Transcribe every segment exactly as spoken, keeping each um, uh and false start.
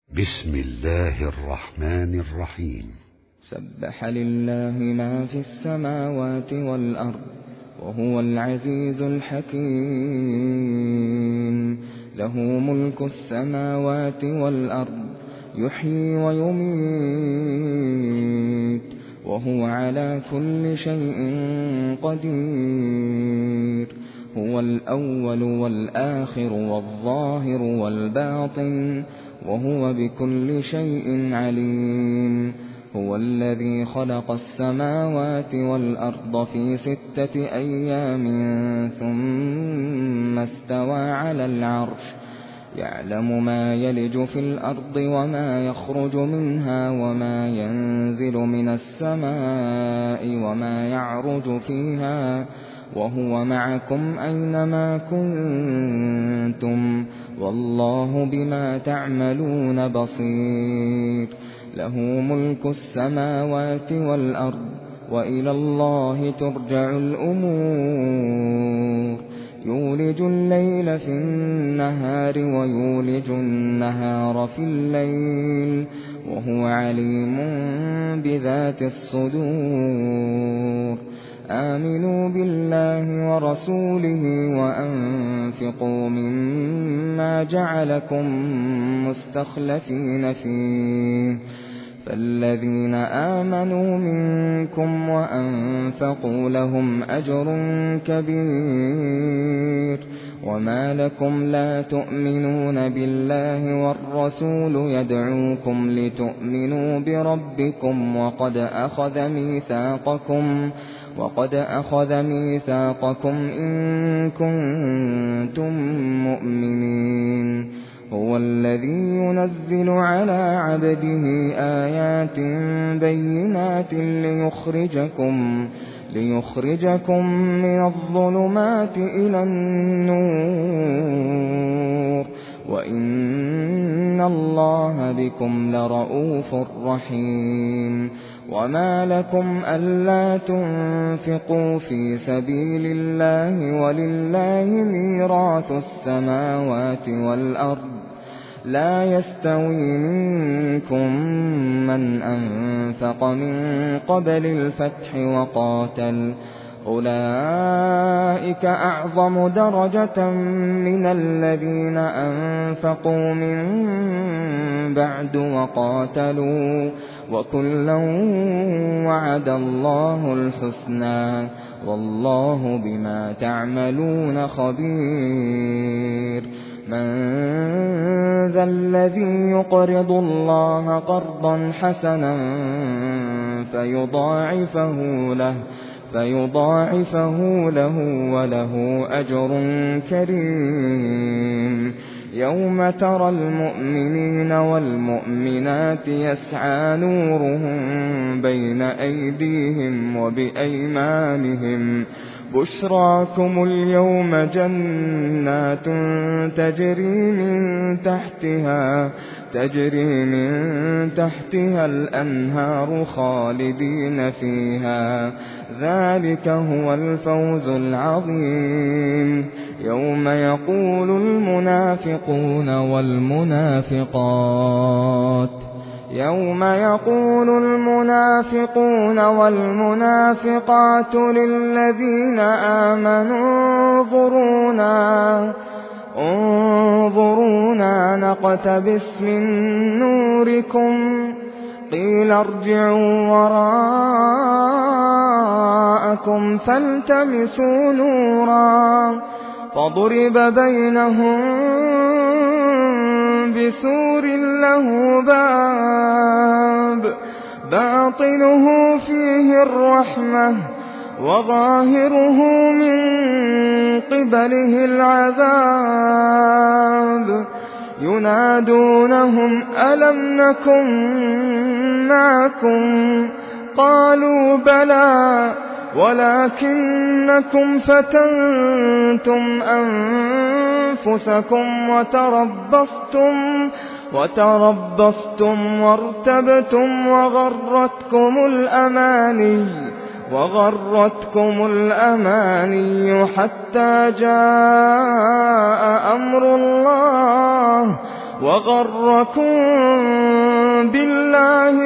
بسم الله الرحمن الرحيم. سبح لله ما في السماوات والأرض وهو العزيز الحكيم. له ملك السماوات والأرض يحيي ويميت وهو على كل شيء قدير. هو الأول والآخر والظاهر والباطن وهو بكل شيء عليم. هو الذي خلق السماوات والأرض في ستة أيام ثم استوى على العرش يعلم ما يلج في الأرض وما يخرج منها وما ينزل من السماء وما يعرج فيها وهو معكم أينما كنتم والله بما تعملون بصير. له ملك السماوات والأرض وإلى الله ترجع الأمور. يولج الليل في النهار ويولج النهار في الليل وهو عليم بذات الصدور. آمنوا بالله ورسوله وأنفقوا مما جعلكم مستخلفين فيه. فالذين آمنوا منكم وأنفقوا لهم أجر كبير. وما لكم لا تؤمنون بالله والرسول يدعوكم لتؤمنوا بربكم وقد أخذ ميثاقكم وقد أخذ ميثاقكم إن كنتم مؤمنين. هو الذي ينزل على عبده آيات بينات ليخرجكم ليخرجكم من الظلمات إلى النور وإن الله بكم لرؤوف رحيم. وما لكم ألا تنفقوا في سبيل الله ولله ميراث السماوات والأرض لا يستوي منكم من أنفق من قبل الفتح وقاتل أولئك أعظم درجة من الذين أنفقوا من بعد وقاتلوا وكلا وعد الله الحسنى والله بما تعملون خبير. من ذا الذي يقرض الله قرضا حسنا فيضاعفه له فيضاعفه له وله أجر كريم. يوم ترى المؤمنين والمؤمنات يسعى نورهم بين أيديهم وبأيمانهم بشراكم اليوم جنات تجري من تحتها تجري من تحتها الأنهار خالدين فيها ذلك هو الفوز العظيم. يوم يقول المنافقون والمنافقات يوم يقول المنافقون والمنافقات للذين آمنوا انظرونا انظرونا نقتبس من نوركم قيل ارجعوا وراءكم فالتمسوا نورا فضرب بينهم بسور له باب باطنه فيه الرحمة وظاهره من قبله العذاب ينادونهم ألم نكن معكم قالوا بلى ولكنكم فتنتم أنفسكم وتربصتم وتربصتم وارتبتم وغرتكم الأماني وغرتكم الأماني حتى جاء أمر الله وغركم بالله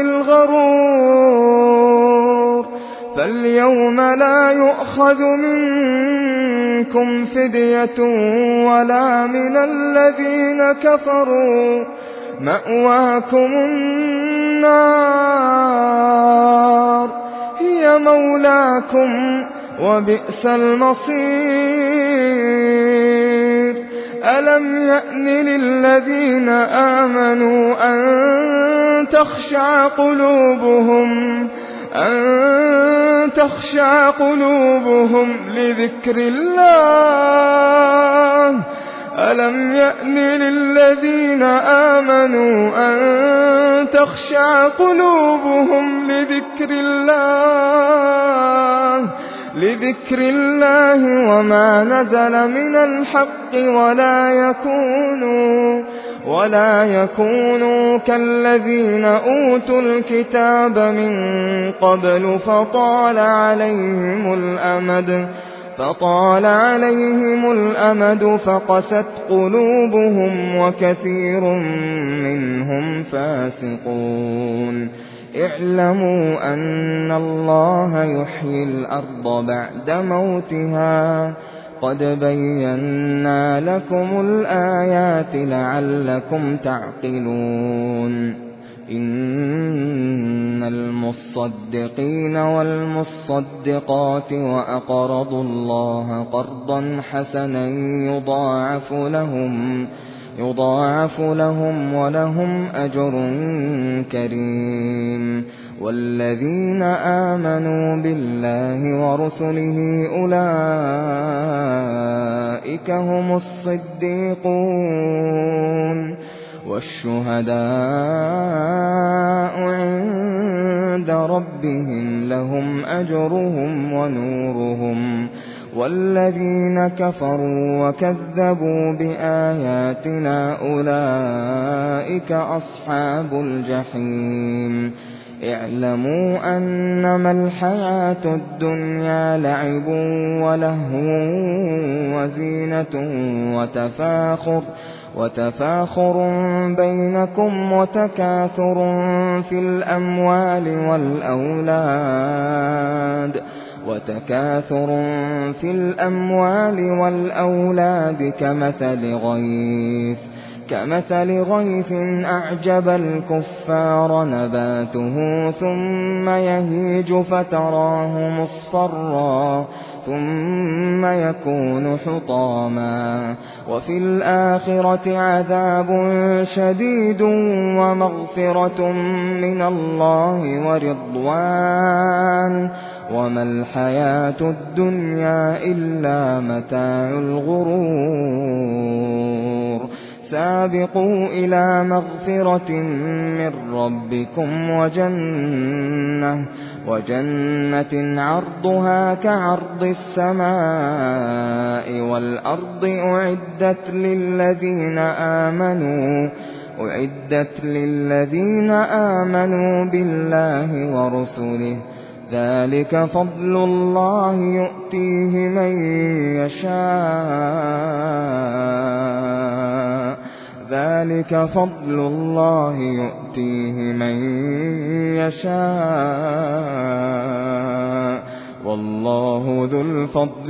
الغرور فاليوم لا يؤخذ منكم فدية ولا من الذين كفروا مأواكم النار هي مولاكم وبئس المصير ألم يأن للذين آمنوا أن تخشع قلوبهم أن تخشع قلوبهم لذكر الله ألم يأن للذين آمنوا أن تخشع قلوبهم لذكر الله لذكر الله وما نزل من الحق ولا يكونوا ولا يكونوا كالذين أوتوا الكتاب من قبل فطال عليهم الأمد فطال عليهم الأمد فقست قلوبهم وكثير منهم فاسقون اعلموا أن الله يحيي الأرض بعد موتها قد بينا لكم الآيات لعلكم تعقلون إن المصدقين والمصدقات وأقرضوا الله قرضا حسنا يضاعف لهم يضاعف لهم ولهم أجر كريم والذين آمنوا بالله ورسله أولئك هم الصديقون والشهداء عند ربهم لهم أجرهم ونورهم والذين كفروا وكذبوا بآياتنا أولئك أصحاب الجحيم اعلموا أنما الحياة الدنيا لعب ولهو وزينة وتفاخر وتفاخر بينكم وتكاثر في الأموال والأولاد وتكاثر في الأموال والأولاد كمثل غيث كمثل غيث أعجب الكفار نباته ثم يهيج فتراه مصفرا ثم يكون حطاما وفي الآخرة عذاب شديد ومغفرة من الله ورضوان وما الحياة الدنيا إلا متاع الغرور سابقوا إلى مغفرة من ربكم وجنة وجنة عرضها كعرض السماء والأرض أعدت للذين آمنوا أعدت للذين آمنوا بالله ورسله ذلك فضل الله يؤتيه من يشاء ذلك فضل الله يؤتيه من يشاء والله ذو الفضل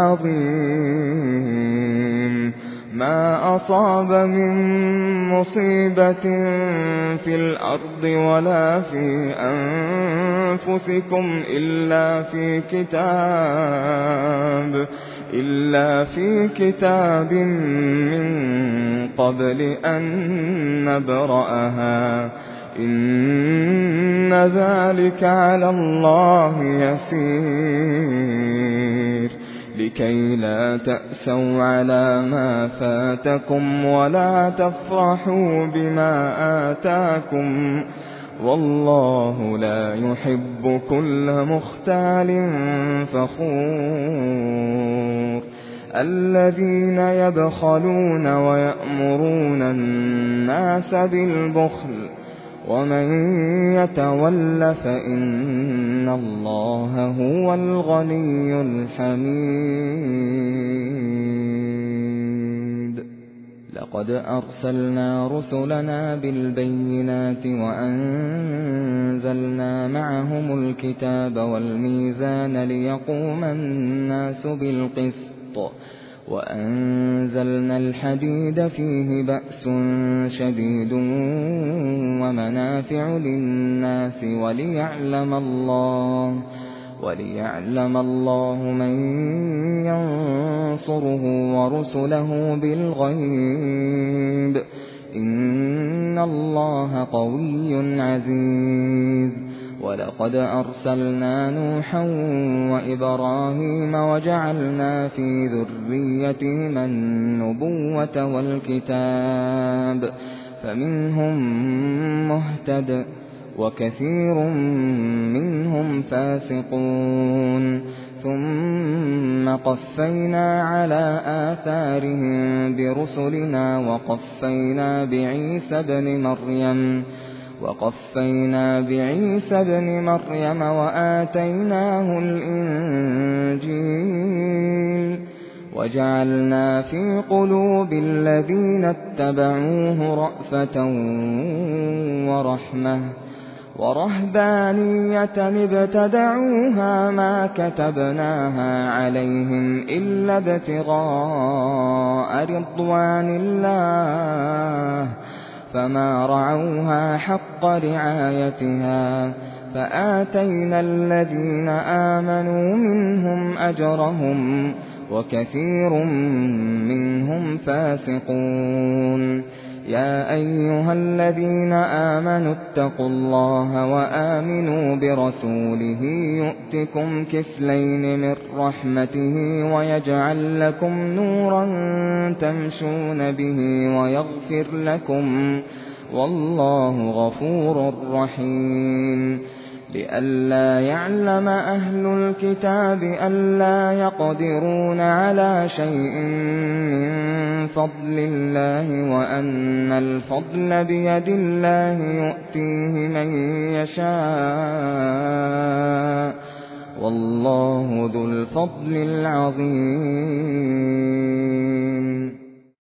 العظيم ما أصاب من مصيبة في الأرض ولا في أنفسكم إلا في كتاب إلا في كتاب من قبل أن نبرأها إن ذلك على الله يسير لكي لا تأسوا على ما فاتكم ولا تفرحوا بما آتاكم والله لا يحب كل مختال فخور الذين يبخلون ويأمرون الناس بالبخل ومن يتول فإن الله هو الغني الحميد لقد أرسلنا رسلنا بالبينات وأنزلنا معهم الكتاب والميزان ليقوم الناس بالقسط وأنزلنا الحديد فيه بأس شديد ومنافع للناس وليعلم الله وليعلم الله من ينصره ورسله بالغيب إن الله قوي عزيز. ولقد أرسلنا نوحا وإبراهيم وجعلنا في ذريتهما النبوة والكتاب فمنهم مهتد وكثير منهم فاسقون ثم قفينا على آثارهم برسلنا وقفينا بعيسى ابن مريم وقفينا بعيسى ابن مريم وآتيناه الإنجيل وجعلنا في قلوب الذين اتبعوه رأفة ورحمة ورهبانية ابتدعوها ما كتبناها عليهم إلا ابتغاء رضوان الله فما رعوها حق رعايتها فآتينا الذين آمنوا منهم أجرهم وكثير منهم فاسقون. يا أيها الذين آمنوا اتقوا الله وآمنوا برسوله يؤتكم كفلين من رحمته ويجعل لكم نورا تمشون به ويغفر لكم والله غفور رحيم. لئلا يعلم أهل الكتاب ألا يقدرون على شيء من فضل الله وأن الفضل بيد الله يؤتيه من يشاء والله ذو الفضل العظيم.